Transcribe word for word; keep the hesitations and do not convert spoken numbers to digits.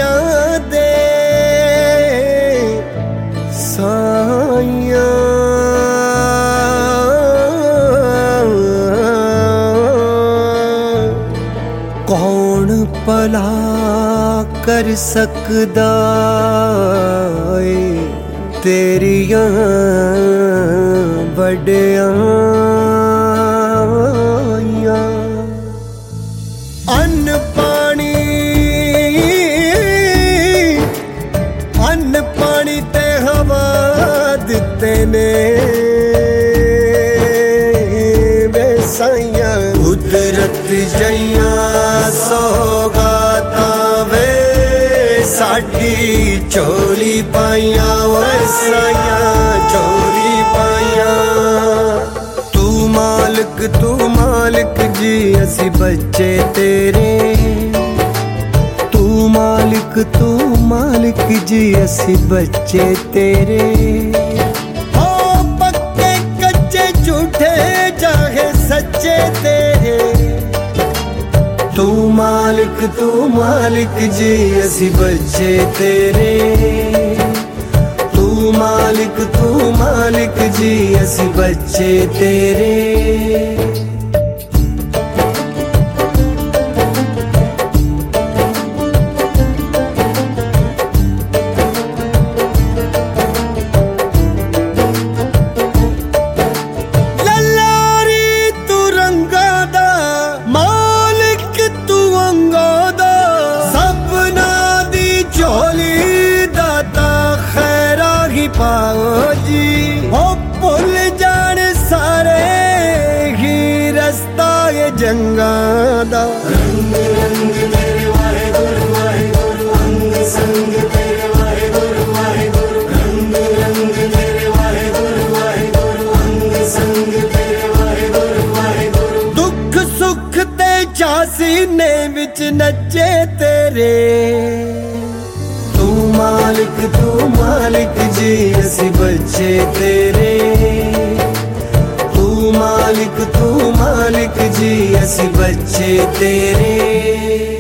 तेरियां दे साइयां कौन भला कर सकदा ए तेरियां वड्याइयां। अन्न पानी अन्न पानी ते हवा दिते ने वे साइयां कुदरत जइयां सौगातां वे साडी झोली पाइयां वे साइयां झोली पाइयां। तू मालिक तू मालिक जी असी बच्चे तेरे, तू मालिक तू मालिक जी असी बच्चे तेरे। हो पक्के कच्चे झूठे चाहे सच्चे तेरे, तू मालिक तू मालिक जी असी बच्चे तेरे। तू मालिक तू मालिक जी असी बच्चे तेरे। पाओ जी हो भुल जान सारे ही रस्ता ये जंगा दा। रंग रंग तेरे वाहेगुरु वाहेगुरु अंग संग तेरे वाहेगुरु वाहेगुरु। रंग रंग तेरे वाहेगुरु वाहेगुरु अंग संग तेरे वाहेगुरु वाहेगुरु। दुख सुख ते सीने विच नचे तेरे, तू मालिक तू मालिक जी असी बच्चे तेरे। तू मालिक तू मालिक जी असी बच्चे तेरे।